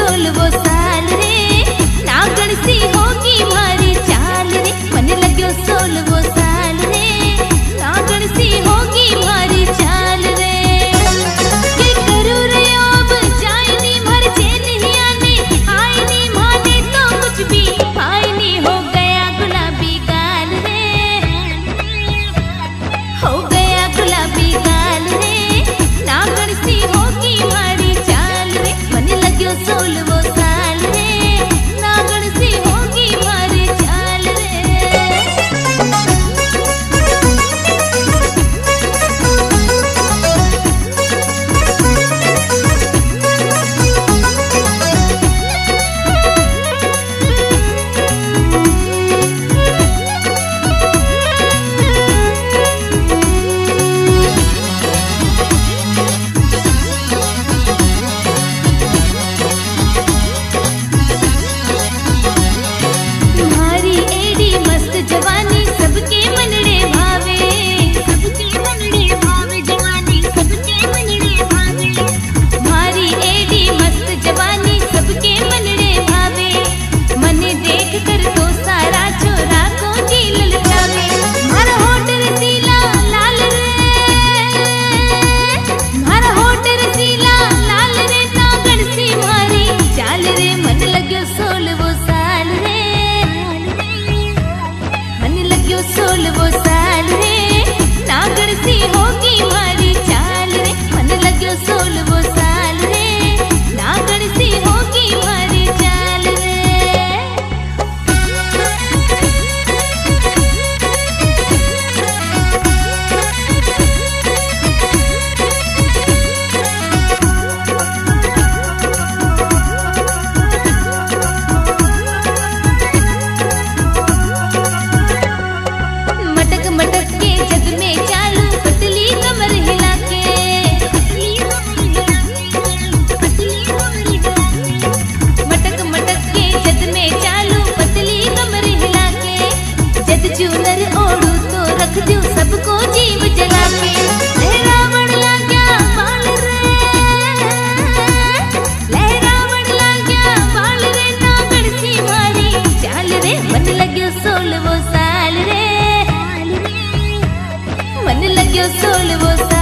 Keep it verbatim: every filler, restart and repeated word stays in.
सोलवो साल रे, नागण सी होगी मारी चाल रे। मन लग्यो सोलवो साल रे, नागण सी होगी मारी चाल रे। के करू रे अब जाए नी मर जे नहीं आने, आए नी माने तो कुछ भी आए नी। हो गया गुलाबी गाल रे, हो गया गुलाबी गाल रे, नागण सी होगी मारी चाल रे। मन लग्यो सोलवो साल रे, नागण सी होगी मारी चाल रे। तुम्हारी एडी मस्त जवानी सबके मनड़े भावे, सबके मनड़े भावे जवानी, सबके मनड़े भावे। तुम्हारी एडी मस्त जवानी सबके मनड़े भावे, मन देख कर तो सारा छोरा को जी ललचावे। मारा होठ रसीला लाल रे, मारा होठ रसीला लाल रे, नागण सी मारी चाल रे। मन लग्यो सोलवो साल रे, मन लग्यो सोलवो साल रे, नागण सी होगी मारी चाल रे। मन लग्यो सोलवो साल रे, नागण सी होगी मारी चाल रे। मटक मटक के जग में चालू पतली कमर हिला के, मटक मटक के जग में चालू पतली कमर हिला के। जद चूनर ओढ़ू तो रख दूं सबको जीव जला के। लहरावण लाग्या बाल रे, लहरावण लाग्या बाल रे, नागण सी मारी चाल रे। मन लग्यो सोलवो साल रे, मन लग्यो सोलवो साल